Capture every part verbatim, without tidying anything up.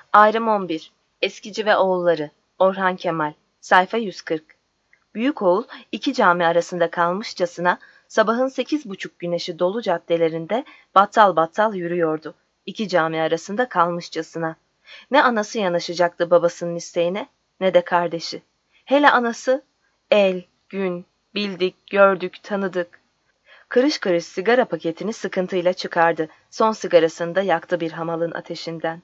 Ayrım on bir. Eskici ve Oğulları. Orhan Kemal. Sayfa yüz kırk. Büyük oğul iki cami arasında kalmışçasına sabahın sekiz buçuk güneşi dolu caddelerinde battal battal yürüyordu. İki cami arasında kalmışçasına. Ne anası yanaşacaktı babasının isteğine, ne de kardeşi. Hele anası, el, gün, bildik, gördük, tanıdık. Kırış kırış sigara paketini sıkıntıyla çıkardı. Son sigarasını da yaktı bir hamalın ateşinden.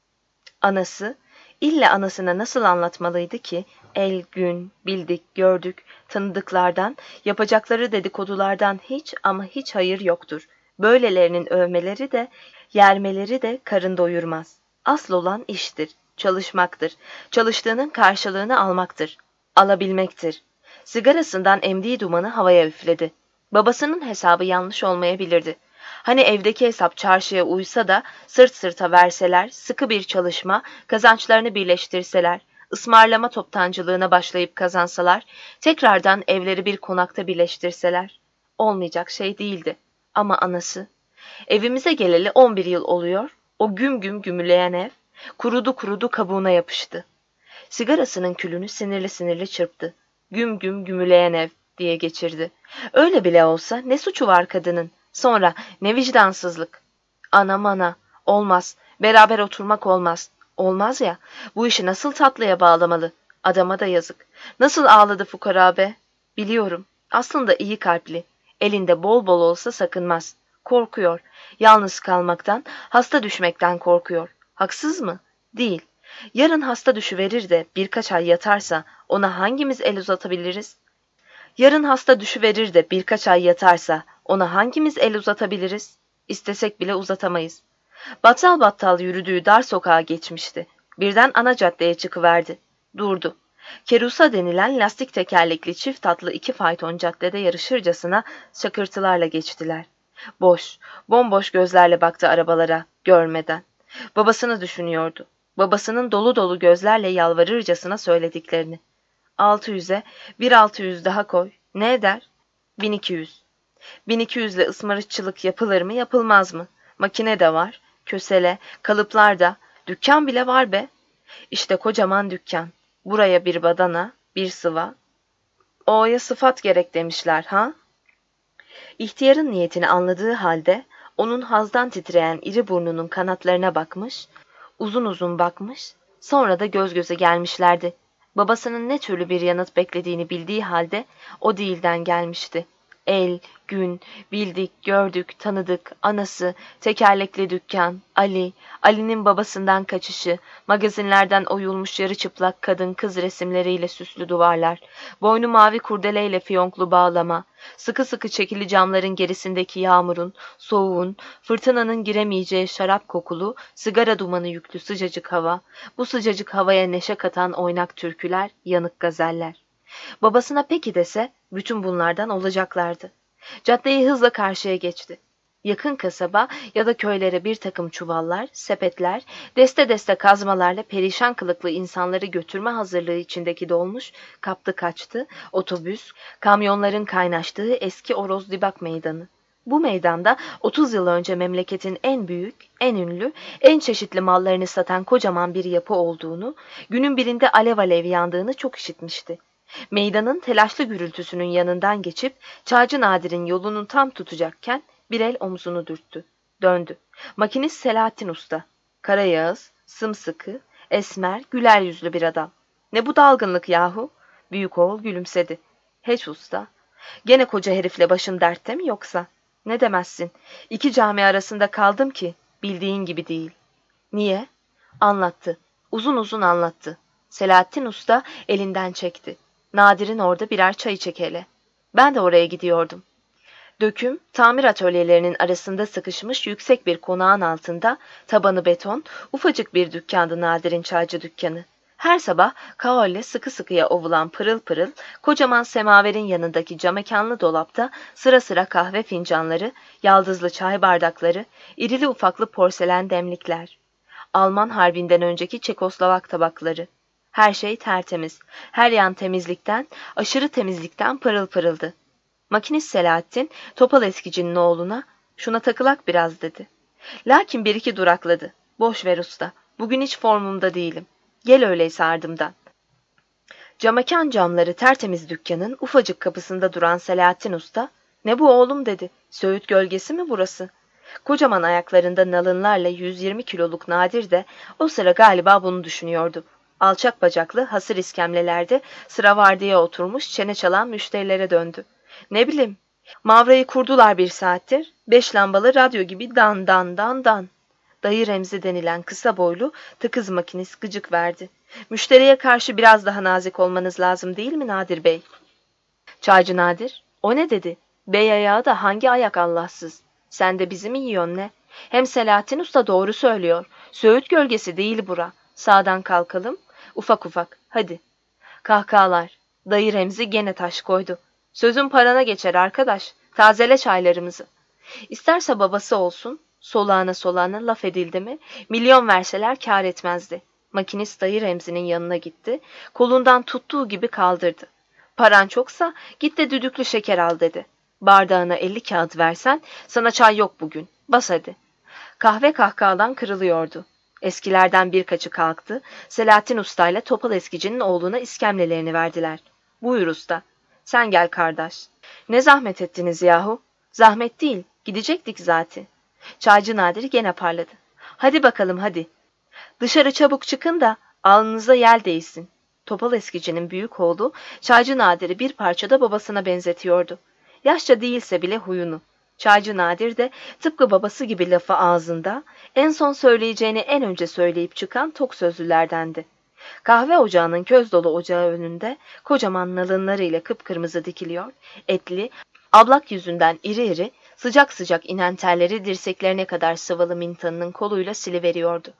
Anası, ille anasına nasıl anlatmalıydı ki, el, gün, bildik, gördük, tanıdıklardan, yapacakları dedikodulardan hiç ama hiç hayır yoktur. Böylelerinin övmeleri de, yermeleri de karın doyurmaz. Asıl olan iştir, çalışmaktır, çalıştığının karşılığını almaktır, alabilmektir. Sigarasından emdiği dumanı havaya üfledi. Babasının hesabı yanlış olmayabilirdi. Hani evdeki hesap çarşıya uysa da sırt sırta verseler, sıkı bir çalışma, kazançlarını birleştirseler, ısmarlama toptancılığına başlayıp kazansalar, tekrardan evleri bir konakta birleştirseler, olmayacak şey değildi. Ama anası, evimize geleli on bir yıl oluyor, o güm güm gümüleyen ev, kurudu kurudu kabuğuna yapıştı. Sigarasının külünü sinirli sinirli çırptı. Güm güm gümüleyen ev diye geçirdi. Öyle bile olsa ne suçu var kadının? Sonra ne vicdansızlık. Anam ana, olmaz, beraber oturmak olmaz. Olmaz ya, bu işi nasıl tatlıya bağlamalı? Adama da yazık. Nasıl ağladı fukara be? Biliyorum, aslında iyi kalpli. Elinde bol bol olsa sakınmaz. Korkuyor, yalnız kalmaktan, hasta düşmekten korkuyor. Haksız mı? Değil. Yarın hasta düşüverir de birkaç ay yatarsa ona hangimiz el uzatabiliriz? Yarın hasta düşüverir de birkaç ay yatarsa ona hangimiz el uzatabiliriz? İstesek bile uzatamayız. Battal battal yürüdüğü dar sokağa geçmişti. Birden ana caddeye çıkıverdi. Durdu. Kerusa denilen lastik tekerlekli çift atlı iki fayton caddede yarışırcasına şakırtılarla geçtiler. Boş, bomboş gözlerle baktı arabalara, görmeden. Babasını düşünüyordu. Babasının dolu dolu gözlerle yalvarırcasına söylediklerini. Altı yüze bir altı yüz daha koy. Ne eder? Bin iki yüz. Bin iki yüzle ısmarışçılık yapılır mı yapılmaz mı? Makine de var, kösele, kalıplar da, dükkan bile var be. İşte kocaman dükkan. Buraya bir badana, bir sıva. O'ya sıfat gerek demişler ha? İhtiyarın niyetini anladığı halde onun hazdan titreyen iri burnunun kanatlarına bakmış, uzun uzun bakmış, sonra da göz göze gelmişlerdi. Babasının ne türlü bir yanıt beklediğini bildiği halde o değilden gelmişti. El, gün, bildik, gördük, tanıdık, anası, tekerlekli dükkan, Ali, Ali'nin babasından kaçışı, magazinlerden oyulmuş yarı çıplak kadın kız resimleriyle süslü duvarlar, boynu mavi kurdeleyle fiyonklu bağlama, sıkı sıkı çekili camların gerisindeki yağmurun, soğuğun, fırtınanın giremeyeceği şarap kokulu, sigara dumanı yüklü sıcacık hava, bu sıcacık havaya neşe katan oynak türküler, yanık gazeller. Babasına peki dese bütün bunlardan olacaklardı. Caddeyi hızla karşıya geçti. Yakın kasaba ya da köylere bir takım çuvallar, sepetler, deste deste kazmalarla perişan kılıklı insanları götürme hazırlığı içindeki dolmuş, kaptı kaçtı, otobüs, kamyonların kaynaştığı eski Oroz Dibak Meydanı. Bu meydanda otuz yıl önce memleketin en büyük, en ünlü, en çeşitli mallarını satan kocaman bir yapı olduğunu, günün birinde alev alev yandığını çok işitmişti. Meydanın telaşlı gürültüsünün yanından geçip Çağcı Nadir'in yolunu tam tutacakken bir el omzunu dürttü. Döndü. Makinist Selahattin Usta. Karayağız, sımsıkı, esmer, güler yüzlü bir adam. Ne bu dalgınlık yahu? Büyük oğul gülümsedi. Hiç usta. Gene koca herifle başın dertte mi yoksa? Ne demezsin. İki cami arasında kaldım ki bildiğin gibi değil. Niye? Anlattı. Uzun uzun anlattı. Selahattin Usta elinden çekti. Nadir'in orada birer çay içek hele. Ben de oraya gidiyordum. Döküm, tamir atölyelerinin arasında sıkışmış yüksek bir konağın altında, tabanı beton, ufacık bir dükkandı Nadir'in çaycı dükkanı. Her sabah kaolle sıkı sıkıya ovulan pırıl pırıl, kocaman semaverin yanındaki camekanlı dolapta sıra sıra kahve fincanları, yaldızlı çay bardakları, irili ufaklı porselen demlikler. Alman Harbi'nden önceki Çekoslovak tabakları. Her şey tertemiz, her yan temizlikten, aşırı temizlikten pırıl pırıldı. Makinist Selahattin, Topal Eskici'nin oğluna, şuna takılak biraz dedi. Lakin bir iki durakladı. Boş ver usta, Bugün hiç formumda değilim. Gel öyleyse ardımdan. Camekan camları tertemiz dükkanın ufacık kapısında duran Selahattin Usta, "Ne bu oğlum?" dedi. "Söğüt gölgesi mi burası?" Kocaman ayaklarında nalınlarla yüz yirmi kiloluk Nadir de o sıra galiba bunu düşünüyordu. Alçak bacaklı, hasır iskemlelerde sıra vardiyaya oturmuş çene çalan müşterilere döndü. "Ne bileyim, Mavra'yı kurdular bir saattir. Beş lambalı radyo gibi dan dan dan dan." Dayı Remzi denilen kısa boylu tıkız makinist gıcık verdi. "Müşteriye karşı biraz daha nazik olmanız lazım değil mi Nadir Bey?" Çaycı Nadir, "O ne?" dedi. "Bey ayağı da hangi ayak Allahsız? Sen de bizi mi yiyorsun ne? Hem Selahattin Usta doğru söylüyor. Söğüt gölgesi değil bura. Sağdan kalkalım. Ufak ufak. Hadi." Kahkahalar. Dayı Remzi gene taş koydu. "Sözün parana geçer arkadaş. Tazele çaylarımızı." İsterse babası olsun, solağına solağına laf edildi mi, milyon verseler kâr etmezdi. Makinist dayı Remzi'nin yanına gitti, kolundan tuttuğu gibi kaldırdı. "Paran çoksa git de düdüklü şeker al," dedi. "Bardağına elli kağıt versen sana çay yok bugün. Bas hadi." Kahve kahkahadan kırılıyordu. Eskilerden birkaçı kalktı, Selahattin Usta ile Topal Eskici'nin oğluna iskemlelerini verdiler. "Buyur usta." "Sen gel kardeş." "Ne zahmet ettiniz yahu?" "Zahmet değil, gidecektik zaten." Çaycı Nadir gene parladı. "Hadi bakalım hadi. Dışarı çabuk çıkın da alnınıza yel değsin." Topal Eskici'nin büyük oğlu Çaycı Nadir'i bir parçada babasına benzetiyordu. Yaşça değilse bile huyunu. Çaycı Nadir de tıpkı babası gibi lafı ağzında, en son söyleyeceğini en önce söyleyip çıkan tok sözlülerdendi. Kahve ocağının köz dolu ocağı önünde kocaman nalınlarıyla kıpkırmızı dikiliyor, etli, ablak yüzünden iri iri, sıcak sıcak inen terleri dirseklerine kadar sıvalı mintanının koluyla siliveriyordu.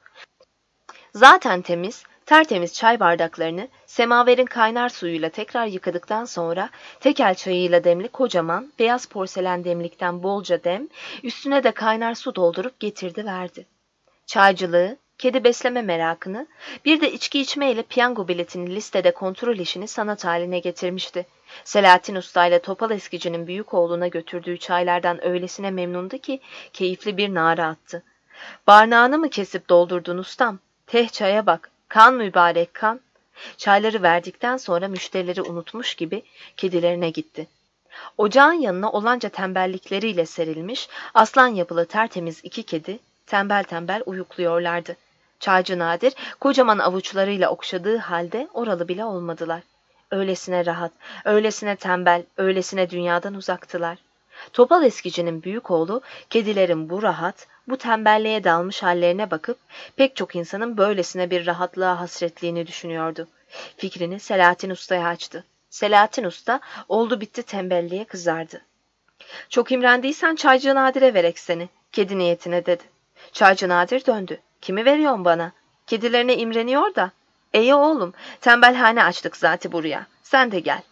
Zaten temiz, tertemiz çay bardaklarını semaverin kaynar suyuyla tekrar yıkadıktan sonra tekel çayıyla demli kocaman beyaz porselen demlikten bolca dem, üstüne de kaynar su doldurup getirdi verdi. Çaycılığı, kedi besleme merakını, bir de içki içmeyle piyango biletini listede kontrol işini sanat haline getirmişti. Selahattin Usta ile Topal Eskici'nin büyük oğluna götürdüğü çaylardan öylesine memnundu ki keyifli bir nara attı. "Barnağını mı kesip doldurdun ustam? Teh çaya bak, kan mübarek kan." Çayları verdikten sonra müşterileri unutmuş gibi kedilerine gitti. Ocağın yanına olanca tembellikleriyle serilmiş, aslan yapılı tertemiz iki kedi tembel tembel uyukluyorlardı. Çaycı Nadir kocaman avuçlarıyla okşadığı halde oralı bile olmadılar. Öylesine rahat, öylesine tembel, öylesine dünyadan uzaktılar. Topal Eskici'nin büyük oğlu kedilerin bu rahat, bu tembelliğe dalmış hallerine bakıp pek çok insanın böylesine bir rahatlığa hasretliğini düşünüyordu. Fikrini Selahattin Usta'ya açtı. Selahattin Usta oldu bitti tembelliğe kızardı. "Çok imrendiysen Çaycı Nadir'e verek seni, kedi niyetine," dedi. Çaycı Nadir döndü. "Kimi veriyorsun bana? Kedilerine imreniyor da." "Ey oğlum, tembelhane açtık zaten buraya. Sen de gel."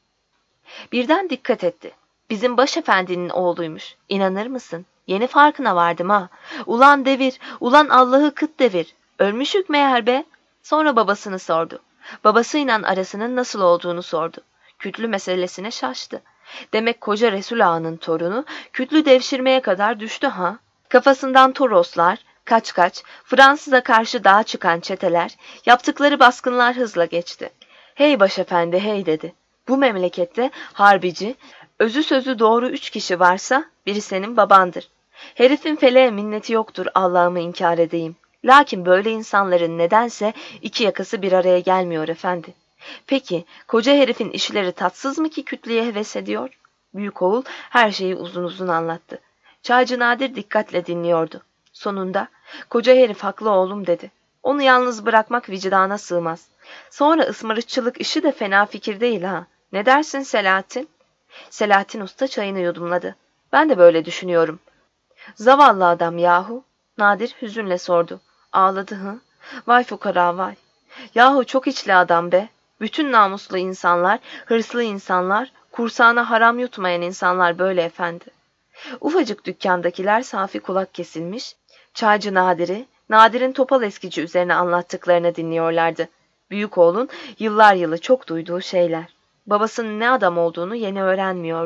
Birden dikkat etti. Bizim başefendinin oğluymuş. İnanır mısın? Yeni farkına vardım ha. Ulan devir, ulan Allah'ı kıt devir. Ölmüşük meğer be. Sonra babasını sordu. Babasıyla arasının nasıl olduğunu sordu. Kütlü meselesine şaştı. Demek koca Resul Ağa'nın torunu kütlü devşirmeye kadar düştü ha. Kafasından Toroslar, kaç kaç, Fransız'a karşı dağa çıkan çeteler, yaptıkları baskınlar hızla geçti. "Hey başefendi hey," dedi. "Bu memlekette harbici, özü sözü doğru üç kişi varsa biri senin babandır. Herifin feleğe minneti yoktur, Allah'ımı inkar edeyim. Lakin böyle insanların nedense iki yakası bir araya gelmiyor efendi." "Peki koca herifin işleri tatsız mı ki kütleye heves ediyor?" Büyük oğul her şeyi uzun uzun anlattı. Çaycı Nadir dikkatle dinliyordu. Sonunda "Koca herif haklı oğlum," dedi. "Onu yalnız bırakmak vicdana sığmaz. Sonra ısmarıkçılık işi de fena fikir değil ha. Ne dersin Selahattin?" Selahattin Usta çayını yudumladı. "Ben de böyle düşünüyorum." "Zavallı adam yahu." Nadir hüzünle sordu. Ağladı hı. "Vay fukara vay. Yahu çok içli adam be. Bütün namuslu insanlar, hırslı insanlar, kursağına haram yutmayan insanlar böyle efendi." Ufacık dükkandakiler safi kulak kesilmiş, Çaycı Nadir'i, Nadir'in Topal Eskici üzerine anlattıklarını dinliyorlardı. Büyük oğlun yıllar yılı çok duyduğu şeyler. Babasının ne adam olduğunu yeni öğrenmiyordu.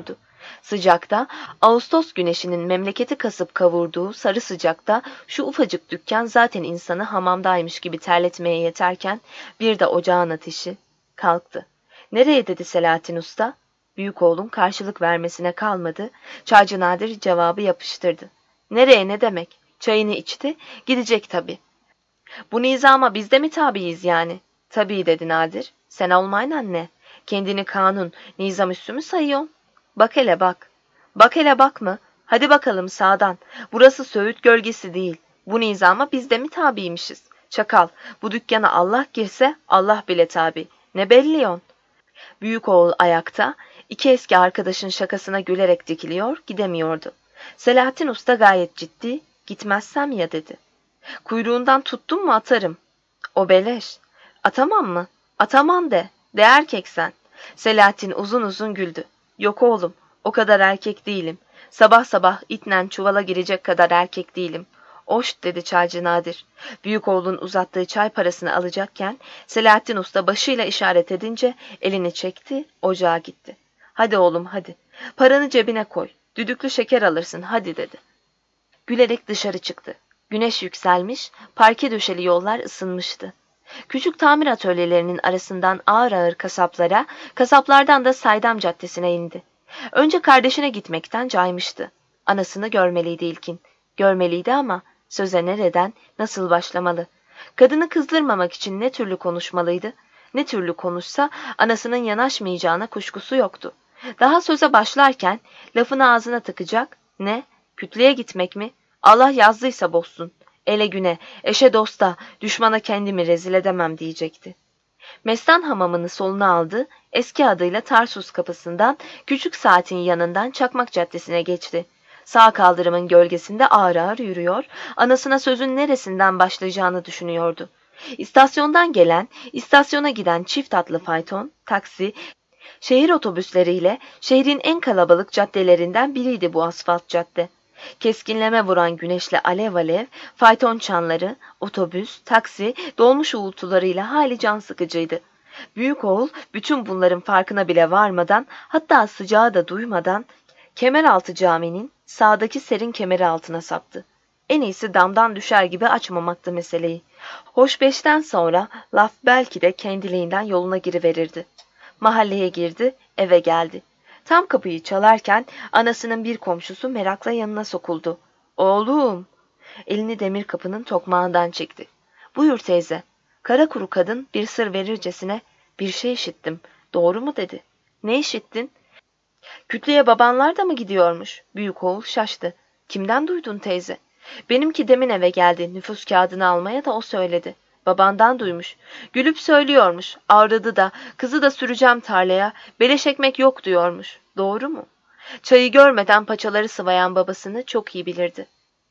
Sıcakta, Ağustos güneşinin memleketi kasıp kavurduğu sarı sıcakta şu ufacık dükkan zaten insanı hamamdaymış gibi terletmeye yeterken bir de ocağın ateşi kalktı. "Nereye?" dedi Selahattin Usta. Büyük oğlum karşılık vermesine kalmadı. Çaycı Nadir cevabı yapıştırdı. "Nereye ne demek? Çayını içti, gidecek tabii." "Bu nizama biz de mi tabiiz yani?" "Tabii," dedi Nadir. "Sen olmayla anne. Kendini kanun, nizam üssü mü sayıyorsun? Bak hele bak." "Bak hele bak mı? Hadi bakalım sağdan. Burası Söğüt gölgesi değil. Bu nizama biz de mi tabiymişiz? Çakal, bu dükkana Allah girse Allah bile tabi. Ne belliyon?" Büyük oğul ayakta, iki eski arkadaşın şakasına gülerek dikiliyor, gidemiyordu. Selahattin Usta gayet ciddi, "Gitmezsem ya," dedi. "Kuyruğundan tuttun mu atarım." "O beleş." "Atamam mı?" "Atamam de. De erkek sen." Selahattin uzun uzun güldü. "Yok oğlum, o kadar erkek değilim. Sabah sabah itnen çuvala girecek kadar erkek değilim." "Oş," dedi çaycı Nadir. Büyük oğlun uzattığı çay parasını alacakken Selahattin Usta başıyla işaret edince elini çekti, ocağa gitti. "Hadi oğlum hadi. Paranı cebine koy. Düdüklü şeker alırsın hadi," dedi. Gülerek dışarı çıktı. Güneş yükselmiş, parke döşeli yollar ısınmıştı. Küçük tamir atölyelerinin arasından ağır ağır kasaplara, kasaplardan da Saydam Caddesi'ne indi. Önce kardeşine gitmekten caymıştı. Anasını görmeliydi ilkin. Görmeliydi ama söze nereden, nasıl başlamalı? Kadını kızdırmamak için ne türlü konuşmalıydı? Ne türlü konuşsa anasının yanaşmayacağına kuşkusu yoktu. Daha söze başlarken lafını ağzına tıkacak, ne? Kütleye gitmek mi? Allah yazdıysa bozsun. Ele güne, eşe dosta, düşmana kendimi rezil edemem diyecekti. Mestan hamamını soluna aldı, eski adıyla Tarsus kapısından küçük saatin yanından Çakmak Caddesi'ne geçti. Sağ kaldırımın gölgesinde ağır ağır yürüyor, anasına sözün neresinden başlayacağını düşünüyordu. İstasyondan gelen, istasyona giden çift atlı fayton, taksi, şehir otobüsleriyle şehrin en kalabalık caddelerinden biriydi bu asfalt cadde. Keskinleme vuran güneşle alev alev, fayton çanları, otobüs, taksi, dolmuş uğultularıyla hali can sıkıcıydı. Büyük oğul bütün bunların farkına bile varmadan, hatta sıcağı da duymadan, Kemeraltı Camii'nin sağdaki serin kemeri altına saptı. En iyisi damdan düşer gibi açmamaktı meseleyi. Hoş beşten sonra laf belki de kendiliğinden yoluna giriverirdi. Mahalleye girdi, eve geldi. Tam kapıyı çalarken anasının bir komşusu merakla yanına sokuldu. "Oğlum!" Elini demir kapının tokmağından çekti. "Buyur teyze." Kara kuru kadın bir sır verircesine, "Bir şey işittim. Doğru mu?" dedi. "Ne işittin?" "Kütlüğe babanlar da mı gidiyormuş?" Büyük oğul şaştı. "Kimden duydun teyze?" "Benimki demin eve geldi. Nüfus kağıdını almaya da o söyledi." "Babandan duymuş. Gülüp söylüyormuş. Avradı da, kızı da süreceğim tarlaya. Beleş ekmek yok diyormuş. Doğru mu?" Çayı görmeden paçaları sıvayan babasını çok iyi bilirdi.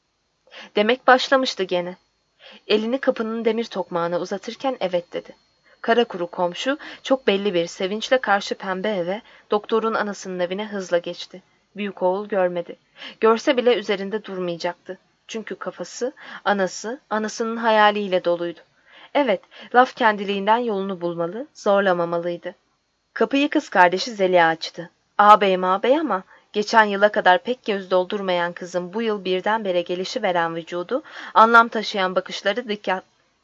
Demek başlamıştı gene. Elini kapının demir tokmağına uzatırken evet dedi. Kara kuru komşu çok belli bir sevinçle karşı pembe eve, doktorun anasının evine hızla geçti. Büyük oğul görmedi. Görse bile üzerinde durmayacaktı. Çünkü kafası, anası, anasının hayaliyle doluydu. Evet, laf kendiliğinden yolunu bulmalı, zorlamamalıydı. Kapıyı kız kardeşi Zeliha açtı. "Ağabey ağabey ama geçen yıla kadar pek göz doldurmayan kızın bu yıl birdenbire gelişiveren vücudu, anlam taşıyan bakışları dikkat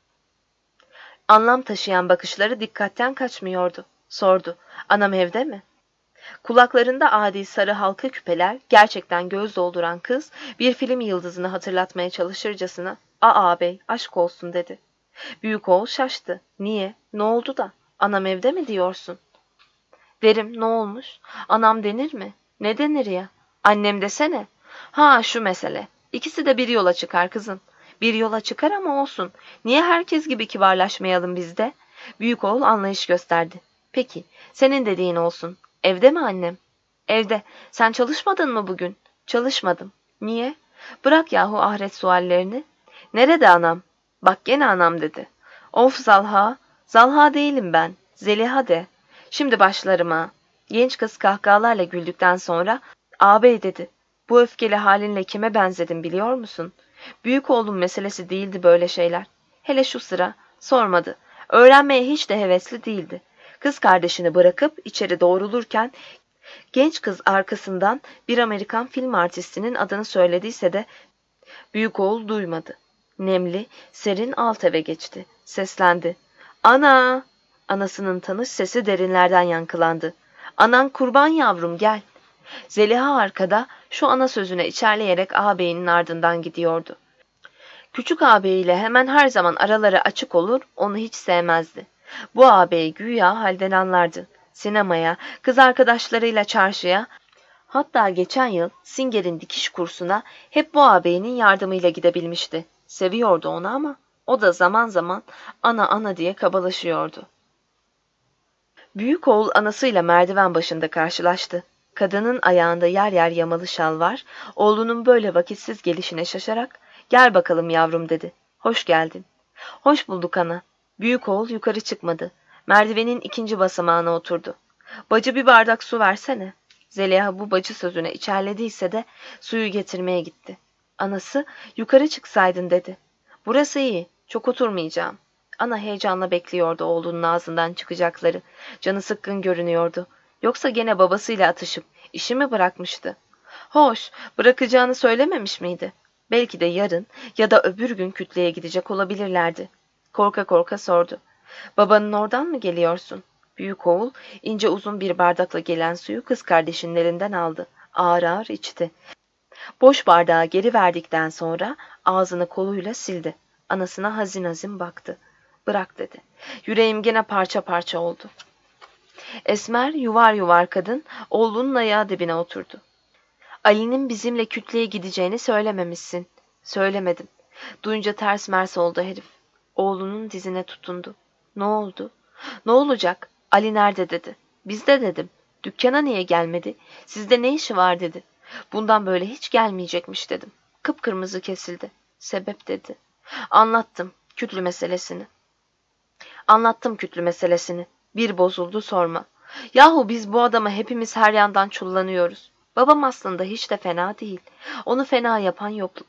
anlam taşıyan bakışları dikkatten kaçmıyordu. Sordu. "Anam evde mi?" Kulaklarında adi sarı halka küpeler, gerçekten göz dolduran kız bir film yıldızını hatırlatmaya çalışırcasına, "Aa bey, aşk olsun," dedi. Büyük oğul şaştı. "Niye? Ne oldu da? Anam evde mi diyorsun?" "Derim, ne olmuş? Anam denir mi?" "Ne denir ya?" "Annem desene." "Ha şu mesele. İkisi de bir yola çıkar kızım." "Bir yola çıkar ama olsun. Niye herkes gibi kibarlaşmayalım biz de?" Büyük oğul anlayış gösterdi. "Peki, senin dediğin olsun. Evde mi annem?" "Evde. Sen çalışmadın mı bugün?" "Çalışmadım." "Niye?" "Bırak yahu ahiret suallerini." "Nerede anam?" "Bak gene anam dedi." "Of Zalha." "Zalha değilim ben. Zeliha de." "Şimdi başlarım ha." Genç kız kahkahalarla güldükten sonra, "Ağabey," dedi. "Bu öfkeli halinle kime benzedin biliyor musun?" Büyük oğlum meselesi değildi böyle şeyler. Hele şu sıra sormadı. Öğrenmeye hiç de hevesli değildi. Kız kardeşini bırakıp içeri doğrulurken Genç kız arkasından bir Amerikan film artistinin adını söylediyse de büyük oğul duymadı. Nemli, serin alt eve geçti. Seslendi. Ana! Anasının tanış sesi derinlerden yankılandı. Anan kurban yavrum gel. Zeliha arkada şu ana sözüne içerleyerek ağabeyinin ardından gidiyordu. Küçük ağabeyiyle hemen her zaman araları açık olur, onu hiç sevmezdi. Bu ağabey güya halden anlardı. Sinemaya, kız arkadaşlarıyla çarşıya, hatta geçen yıl Singer'in dikiş kursuna hep bu ağabeyinin yardımıyla gidebilmişti. Seviyordu onu ama o da zaman zaman ana ana diye kabalaşıyordu. Büyük oğul anasıyla merdiven başında karşılaştı. Kadının ayağında yer yer yamalı şal var, oğlunun böyle vakitsiz gelişine şaşarak "Gel bakalım yavrum" dedi. "Hoş geldin." "Hoş bulduk ana." Büyük oğul yukarı çıkmadı. Merdivenin ikinci basamağına oturdu. "Bacı bir bardak su versene." Zeliha bu bacı sözüne içerlediyse de suyu getirmeye gitti. Anası "Yukarı çıksaydın" dedi. "Burası iyi, çok oturmayacağım." Ana heyecanla bekliyordu oğlunun ağzından çıkacakları. Canı sıkkın görünüyordu. Yoksa gene babasıyla atışıp işi mi bırakmıştı? Hoş, bırakacağını söylememiş miydi? Belki de yarın ya da öbür gün kütleye gidecek olabilirlerdi. Korka korka sordu. "Babanın oradan mı geliyorsun?" Büyük oğul ince uzun bir bardakla gelen suyu kız kardeşinin elinden aldı. Ağır ağır içti. Boş bardağı geri verdikten sonra ağzını koluyla sildi. Anasına hazin hazin baktı. "Bırak" dedi. Yüreğim gene parça parça oldu. Esmer, yuvar yuvar kadın oğlunun ayağı dibine oturdu. "Ali'nin bizimle kütleye gideceğini söylememişsin." "Söylemedim." Duyunca ters mers oldu herif. Oğlunun dizine tutundu. "Ne oldu?" "Ne olacak? Ali nerede?" dedi. "Bizde" dedim. "Dükkana niye gelmedi? Sizde ne işi var?" dedi. "Bundan böyle hiç gelmeyecekmiş" dedim. Kıpkırmızı kesildi. "Sebep?" dedi. Anlattım kütlü meselesini. Anlattım kütlü meselesini. Bir bozuldu sorma. Yahu biz bu adama hepimiz her yandan çullanıyoruz. Babam aslında hiç de fena değil. Onu fena yapan yokluk.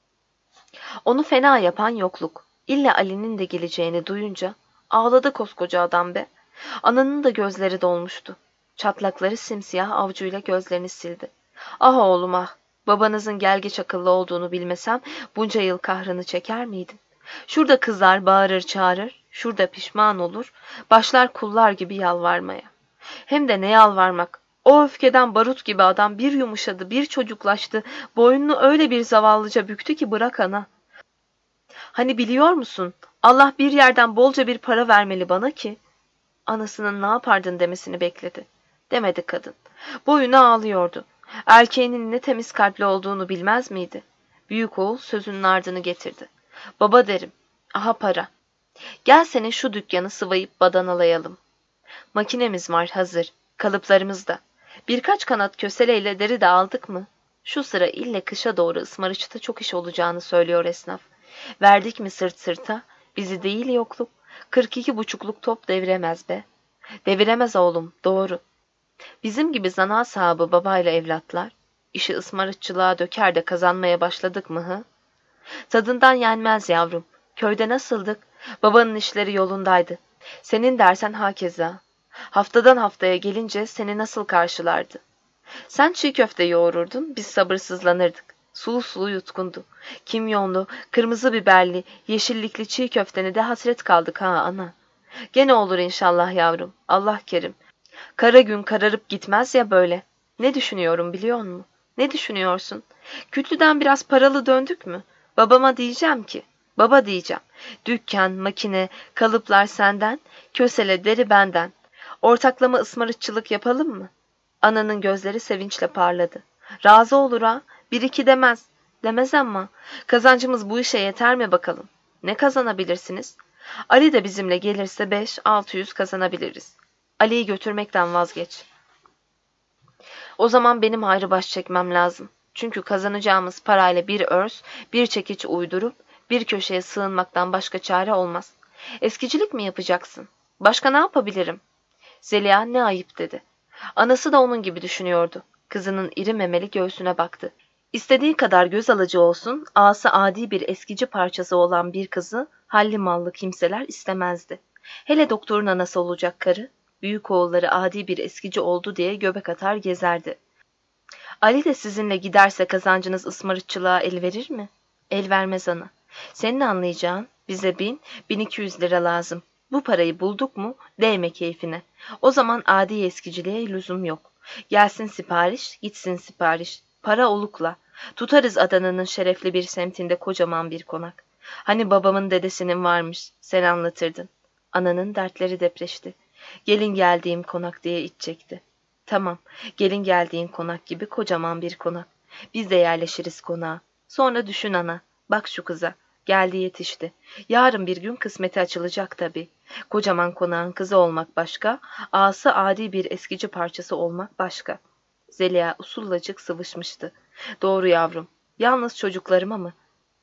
Onu fena yapan yokluk. İlla Ali'nin de geleceğini duyunca ağladı koskoca adam be. Ananın da gözleri dolmuştu. Çatlakları simsiyah avucuyla gözlerini sildi. "Ah oğlum ah, babanızın gelgeç akıllı olduğunu bilmesem bunca yıl kahrını çeker miydim? Şurada kızlar bağırır çağırır, şurada pişman olur, başlar kullar gibi yalvarmaya. Hem de ne yalvarmak. O öfkeden barut gibi adam bir yumuşadı, bir çocuklaştı, boynunu öyle bir zavallıca büktü ki bırak ana. Hani biliyor musun, Allah bir yerden bolca bir para vermeli bana ki..." Anasının "Ne yapardın?" demesini bekledi. Demedi kadın. Boyuna ağlıyordu. Erkeğinin ne temiz kalpli olduğunu bilmez miydi? Büyük oğul sözünün ardını getirdi. "Baba" derim. "Aha para. Gel senin şu dükkanı sıvayıp badanalayalım. Makinemiz var hazır. Kalıplarımız da. Birkaç kanat köseleyle deri de aldık mı? Şu sıra ille kışa doğru ısmarışta çok iş olacağını söylüyor esnaf. Verdik mi sırt sırta? Bizi değil yokluk. Kırk iki buçukluk top deviremez be." "Deviremez oğlum, doğru. Bizim gibi zanaat sahibi babayla evlatlar, işi ısmarışçılığa döker de kazanmaya başladık mı hı? Tadından yenmez yavrum. Köyde nasıldık? Babanın işleri yolundaydı. Senin dersen hakeza. Haftadan haftaya gelince seni nasıl karşılardı? Sen çiğ köfte yoğururdun, biz sabırsızlanırdık. Sulu sulu yutkundu. Kimyonlu, kırmızı biberli, yeşillikli çiğ köfteni de hasret kaldık ha ana. Gene olur inşallah yavrum. Allah kerim. Kara gün kararıp gitmez ya böyle. Ne düşünüyorum biliyor musun? Ne düşünüyorsun? Kütlüden biraz paralı döndük mü? Babama diyeceğim ki, baba diyeceğim. Dükkan, makine, kalıplar senden, kösele, deri benden. Ortaklama ısmarışçılık yapalım mı?" Ananın gözleri sevinçle parladı. "Razı olur ha, bir iki demez. Demez ama kazancımız bu işe yeter mi bakalım? Ne kazanabilirsiniz? Ali de bizimle gelirse beş, altı yüz kazanabiliriz. Ali'yi götürmekten vazgeç. O zaman benim hayrı baş çekmem lazım. Çünkü kazanacağımız parayla bir örs, bir çekiç uydurup bir köşeye sığınmaktan başka çare olmaz. Eskicilik mi yapacaksın? Başka ne yapabilirim?" Zeliha "Ne ayıp" dedi. Anası da onun gibi düşünüyordu. Kızının iri memeli göğsüne baktı. İstediği kadar göz alıcı olsun, ağası adi bir eskici parçası olan bir kızı halli mallı kimseler istemezdi. Hele doktorun anası olacak karı. Büyük oğulları adi bir eskici oldu diye göbek atar gezerdi. Ali de sizinle giderse kazancınız ısmarıtçılığa el verir mi? El vermez ana. Senin anlayacağın bize bin, bin iki yüz lira lazım. Bu parayı bulduk mu değme keyfine. O zaman adi eskiciliğe lüzum yok. Gelsin sipariş, gitsin sipariş. Para olukla. Tutarız Adana'nın şerefli bir semtinde kocaman bir konak. Hani babamın dedesinin varmış, sen anlatırdın. Ananın dertleri depreşti. Gelin geldiğim konak diye iç çekti. Tamam, gelin geldiğin konak gibi kocaman bir konak. Biz de yerleşiriz konağa. Sonra düşün ana, bak şu kıza. Geldi yetişti. Yarın bir gün kısmeti açılacak tabii. Kocaman konağın kızı olmak başka, ağası adi bir eskici parçası olmak başka. Zeliha usullacık sıvışmıştı. Doğru yavrum, yalnız çocuklarıma mı?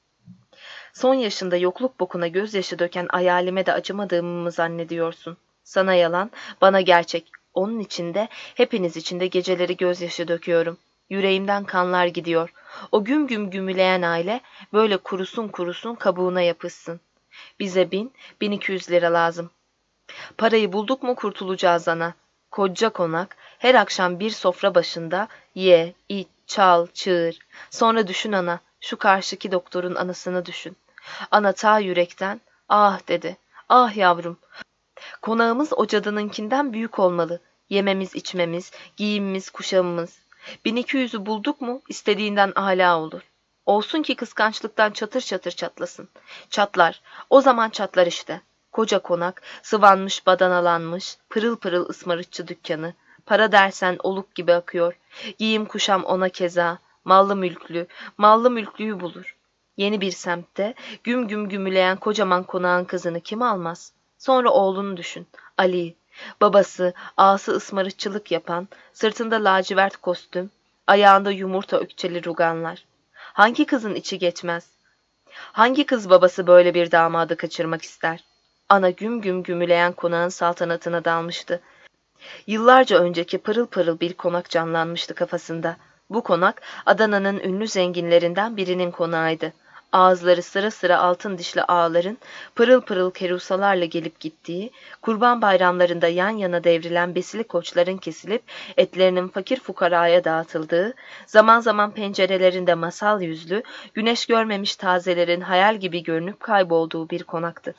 Son yaşında yokluk bokuna gözyaşı döken hayalime de acımadığımı mı zannediyorsun? Sana yalan, bana gerçek. Onun içinde, hepiniz içinde geceleri gözyaşı döküyorum. Yüreğimden kanlar gidiyor. O güm güm gümüleyen aile böyle kurusun kurusun kabuğuna yapışsın. Bize bin, bin iki yüz lira lazım. Parayı bulduk mu kurtulacağız ana. Koca konak, her akşam bir sofra başında ye, iç, çal, çığır. Sonra düşün ana, şu karşıki doktorun anasını düşün. Ana ta yürekten, ah dedi, ah yavrum. Konağımız o cadınınkinden büyük olmalı. Yememiz, içmemiz, giyimimiz, kuşamımız. Bin iki yüzü bulduk mu istediğinden âlâ olur. Olsun ki kıskançlıktan çatır çatır çatlasın. Çatlar, o zaman çatlar işte. Koca konak, sıvanmış badanalanmış, pırıl pırıl ısmarıtçı dükkanı. Para dersen oluk gibi akıyor. Giyim kuşam ona keza, mallı mülklü, mallı mülklüyü bulur. Yeni bir semtte güm güm gümüleyen kocaman konağın kızını kim almaz? Sonra oğlunu düşün, Ali'yi. Babası, ağası ısmarıtçılık yapan, sırtında lacivert kostüm, ayağında yumurta ökçeli ruganlar. Hangi kızın içi geçmez? Hangi kız babası böyle bir damadı kaçırmak ister? Ana güm güm gümüleyen konağın saltanatına dalmıştı. Yıllarca önceki pırıl pırıl bir konak canlanmıştı kafasında. Bu konak Adana'nın ünlü zenginlerinden birinin konağıydı. Ağızları sıra sıra altın dişli ağaların pırıl pırıl kerusalarla gelip gittiği, kurban bayramlarında yan yana devrilen besili koçların kesilip etlerinin fakir fukaraya dağıtıldığı, zaman zaman pencerelerinde masal yüzlü, güneş görmemiş tazelerin hayal gibi görünüp kaybolduğu bir konaktı.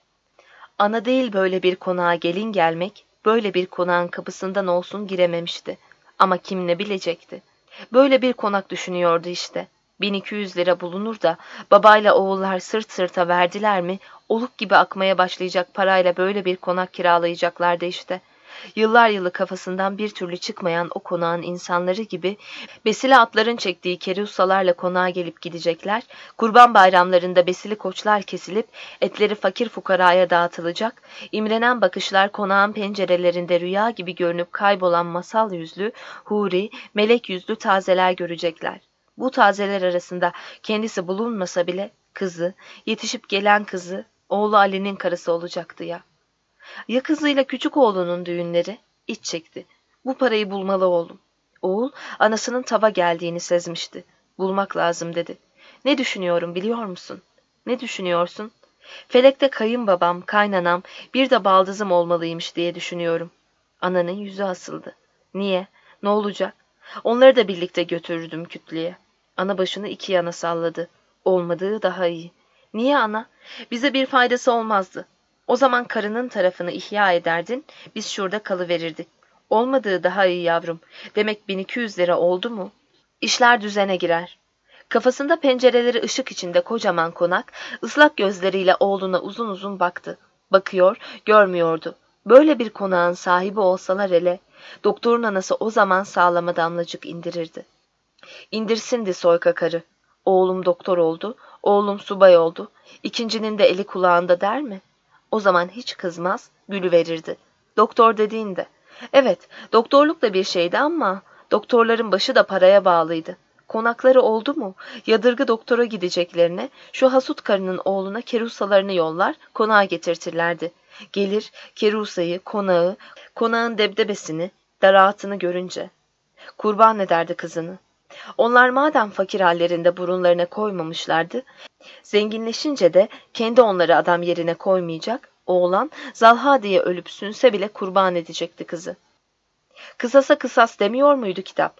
Ana değil böyle bir konağa gelin gelmek, böyle bir konağın kapısından olsun girememişti. Ama kim ne bilecekti? Böyle bir konak düşünüyordu işte. bin iki yüz lira bulunur da babayla oğullar sırt sırta verdiler mi, oluk gibi akmaya başlayacak parayla böyle bir konak kiralayacaklardı işte. Yıllar yılı kafasından bir türlü çıkmayan o konağın insanları gibi besili atların çektiği kerusalarla konağa gelip gidecekler, kurban bayramlarında besili koçlar kesilip etleri fakir fukaraya dağıtılacak, imrenen bakışlar konağın pencerelerinde rüya gibi görünüp kaybolan masal yüzlü, huri, melek yüzlü tazeler görecekler. Bu tazeler arasında kendisi bulunmasa bile kızı, yetişip gelen kızı, oğlu Ali'nin karısı olacaktı ya. Ya kızıyla küçük oğlunun düğünleri? İç çekti. Bu parayı bulmalı oğlum. Oğul, anasının tava geldiğini sezmişti. Bulmak lazım dedi. Ne düşünüyorum biliyor musun? Ne düşünüyorsun? Felekte kayınbabam, kaynanam, bir de baldızım olmalıymış diye düşünüyorum. Ananın yüzü asıldı. Niye? Ne olacak? Onları da birlikte götürürdüm kütleye. Ana başını iki yana salladı. Olmadığı daha iyi. Niye ana? Bize bir faydası olmazdı. O zaman karının tarafını ihya ederdin, biz şurada kalıverirdik. Olmadığı daha iyi yavrum. Demek bin iki yüz lira oldu mu? İşler düzene girer. Kafasında pencereleri ışık içinde kocaman konak, ıslak gözleriyle oğluna uzun uzun baktı. Bakıyor, görmüyordu. Böyle bir konağın sahibi olsalar hele, doktorun anası o zaman sağlama damlacık indirirdi. İndirsindi soyka karı. Oğlum doktor oldu, oğlum subay oldu. İkincinin de eli kulağında der mi? O zaman hiç kızmaz, gülüverirdi. Doktor dediğinde. Evet, doktorluk da bir şeydi ama doktorların başı da paraya bağlıydı. Konakları oldu mu, yadırgı doktora gideceklerine şu hasut karının oğluna kerusalarını yollar, konağa getirtirlerdi. Gelir, kerusayı, konağı, konağın debdebesini, daratını görünce. Kurban ederdi kızını. Onlar madem fakir hallerinde burunlarına koymamışlardı, zenginleşince de kendi onları adam yerine koymayacak, Oğlan Zalha diye ölüp sünse bile kurban edecekti kızı. Kısasa kısas demiyor muydu kitap?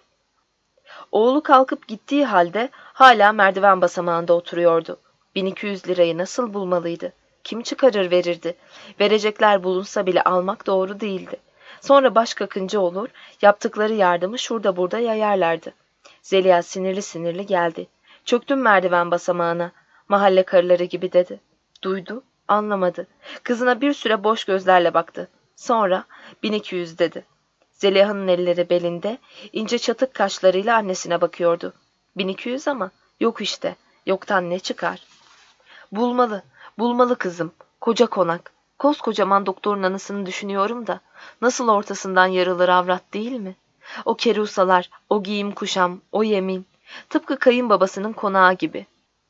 Oğlu kalkıp gittiği halde hala merdiven basamağında oturuyordu. bin iki yüz lirayı nasıl bulmalıydı? Kim çıkarır verirdi? Verecekler bulunsa bile almak doğru değildi. Sonra baş kakıncı olur, yaptıkları yardımı şurada burada yayarlardı. Zeliha sinirli sinirli geldi. Çöktüm merdiven basamağına. Mahalle karıları gibi dedi. Duydu, anlamadı. Kızına bir süre boş gözlerle baktı. Sonra bin iki yüz dedi. Zeliha'nın elleri belinde, ince çatık kaşlarıyla annesine bakıyordu. bin iki yüz ama yok işte, yoktan ne çıkar? Bulmalı, bulmalı kızım. Koca konak, koskocaman doktorun anısını düşünüyorum da, nasıl ortasından yarılır avrat değil mi? O kerusalar, o giyim kuşam, o yemin, tıpkı kayınbabasının konağı gibi.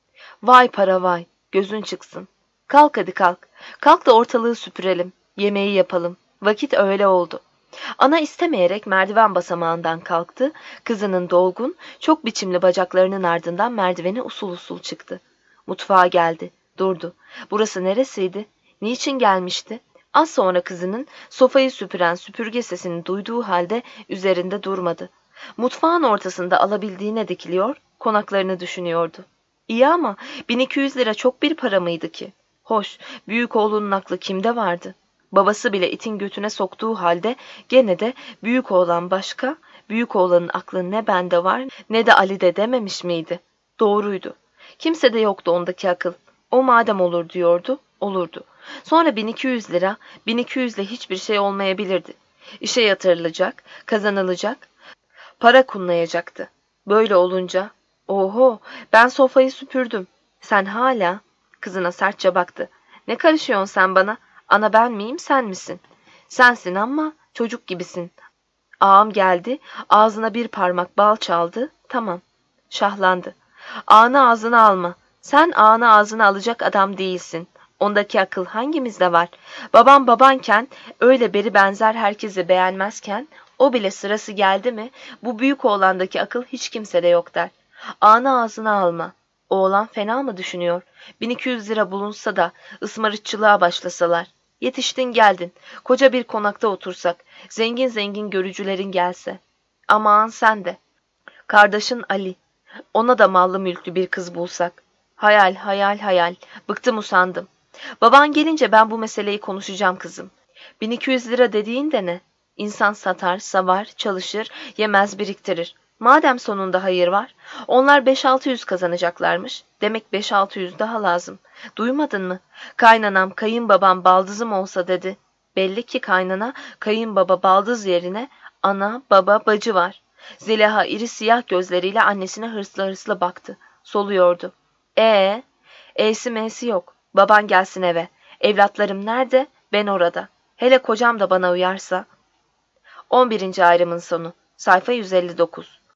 Vay para vay, gözün çıksın. Kalk hadi kalk, kalk da ortalığı süpürelim, yemeği yapalım. Vakit öğle oldu. Ana istemeyerek merdiven basamağından kalktı, kızının dolgun, çok biçimli bacaklarının ardından merdiveni usul usul çıktı. Mutfağa geldi, durdu. Burası neresiydi? Niçin gelmişti? Az sonra kızının sofayı süpüren süpürge sesini duyduğu halde üzerinde durmadı. Mutfağın ortasında alabildiğine dikiliyor, konaklarını düşünüyordu. İyi ama bin iki yüz lira çok bir para mıydı ki? Hoş, büyük oğlunun aklı kimde vardı? Babası bile itin götüne soktuğu halde gene de büyük oğlan başka, büyük oğlanın aklı ne bende var ne de Ali'de dememiş miydi? Doğruydu. Kimse de yoktu ondaki akıl. O madem olur diyordu, olurdu. Sonra bin iki yüz lira, bin iki yüzle hiçbir şey olmayabilirdi. İşe yatırılacak, kazanılacak, para kunlayacaktı. Böyle olunca, oho ben sofayı süpürdüm. Sen hala, kızına sertçe baktı. Ne karışıyorsun sen bana? Ana ben miyim sen misin? Sensin ama çocuk gibisin. Ağam geldi, ağzına bir parmak bal çaldı, tamam. Şahlandı. Ağını ağzına alma. Sen ağını ağzına alacak adam değilsin. Ondaki akıl hangimizde var? Babam babanken, öyle beri benzer herkesi beğenmezken, o bile sırası geldi mi, bu büyük oğlandaki akıl hiç kimsede yok der. Ağını ağzına alma. Oğlan fena mı düşünüyor? bin iki yüz lira bulunsa da ısmarıkçılığa başlasalar. Yetiştin geldin. Koca bir konakta otursak. Zengin zengin görücülerin gelse. Aman sen de. Kardeşin Ali. Ona da mallı mülklü bir kız bulsak. Hayal, hayal, hayal. Bıktım usandım. Baban gelince ben bu meseleyi konuşacağım kızım. bin iki yüz lira dediğin de ne? İnsan satar, savar, çalışır, yemez biriktirir. Madem sonunda hayır var, onlar beş altı yüz kazanacaklarmış. Demek beş altı yüz daha lazım. Duymadın mı? Kaynanam, kayınbabam, baldızım olsa dedi. Belli ki kaynana, kayınbaba, baldız yerine ana, baba, bacı var. Zeliha iri siyah gözleriyle annesine hırslı hırslı baktı. Soluyordu. Ee, E'si M'si yok. Baban gelsin eve. Evlatlarım nerede? Ben orada. Hele kocam da bana uyarsa. on birinci ayrımın sonu. Sayfa yüz elli dokuz.